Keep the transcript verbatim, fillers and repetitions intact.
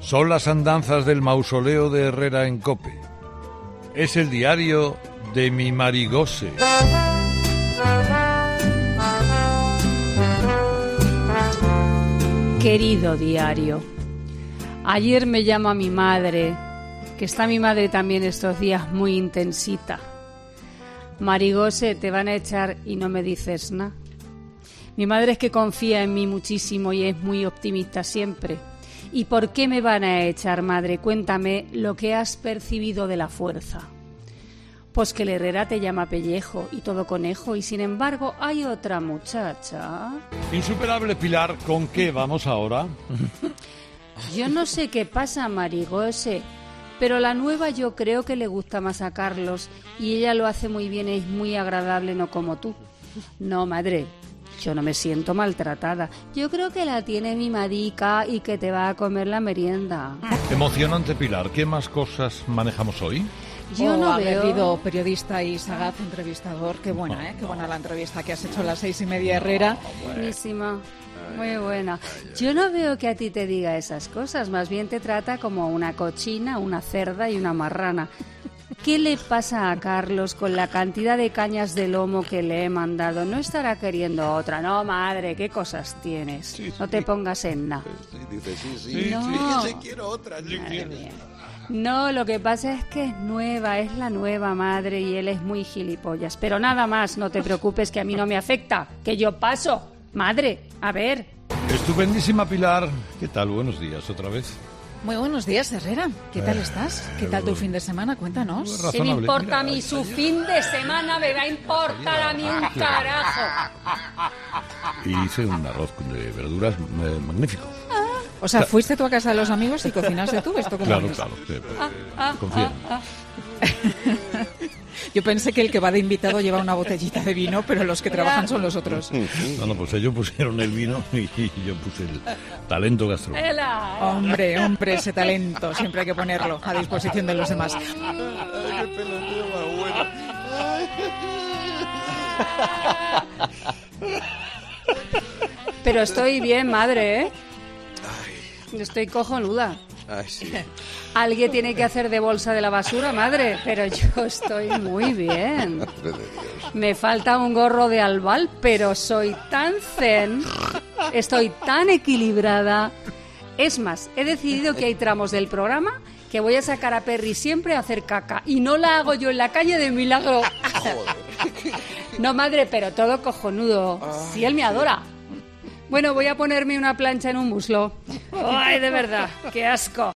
Son las andanzas del mausoleo de Herrera en COPE. Es el diario de mi Marigose. Querido diario, ayer me llama mi madre, que está mi madre también estos días muy intensita. Marigose, te van a echar y no me dices nada. Mi madre es que confía en mí muchísimo y es muy optimista siempre. ¿Y por qué me van a echar, madre? Cuéntame lo que has percibido de la fuerza. Pues que el Herrera te llama pellejo y todo conejo, y sin embargo hay otra muchacha. Insuperable Pilar, ¿con qué vamos ahora? Yo no sé qué pasa, Marigose, pero la nueva yo creo que le gusta más a Carlos y ella lo hace muy bien, es muy agradable, no como tú. No, madre, yo no me siento maltratada. Yo creo que la tiene mimadica y que te va a comer la merienda. Emocionante, Pilar. ¿Qué más cosas manejamos hoy? Yo oh, no aguerrido veo... periodista y sagaz entrevistador. Qué buena, ¿eh? Qué buena la entrevista que has hecho a las seis y media, Herrera. Buenísima, muy buena. Yo no veo que a ti te diga esas cosas, más bien te trata como una cochina, una cerda y una marrana. ¿Qué le pasa a Carlos con la cantidad de cañas de lomo que le he mandado? ¿No estará queriendo otra? No, madre, ¿qué cosas tienes? Sí, sí. No te pongas en nada. Sí, dice, sí, sí, No. sí, sí, quiero otra. Sí, Madre sí. mía. No, lo que pasa es que es nueva, es la nueva madre y él es muy gilipollas. Pero nada más, no te preocupes que a mí no me afecta, que yo paso. Madre, a ver. Estupendísima, Pilar. ¿Qué tal? Buenos días otra vez. Muy buenos días, Herrera. ¿Qué tal estás? ¿Qué tal tu fin de semana? Cuéntanos. Razonable. ¿Qué me importa a Mira, mí su ayer- fin de semana? Me va a importar a mí un carajo. Y hice un arroz de verduras eh, magnífico. O sea, fuiste tú a casa de los amigos y cocinaste tú. ¿Esto cómo Claro, es? claro. eh, Ah, ah, confía. ah, ah. Yo pensé que el que va de invitado lleva una botellita de vino, pero los que trabajan son los otros. No, no, pues ellos pusieron el vino y yo puse el talento gastronómico. Ela. Hombre, hombre, ese talento. Siempre hay que ponerlo a disposición de los demás. Ay, qué peloteo más bueno. Pero estoy bien, madre, ¿eh? Estoy cojonuda. Ay, sí. Alguien tiene que hacer de bolsa de la basura, madre, pero yo estoy muy bien. Madre de Dios. Me falta un gorro de albal, pero soy tan zen, estoy tan equilibrada. Es más, he decidido que hay tramos del programa que voy a sacar a Perry siempre a hacer caca y no la hago yo en la calle de milagro. No, madre, pero todo cojonudo. Si él me adora. Bueno, voy a ponerme una plancha en un muslo. Ay, de verdad, qué asco.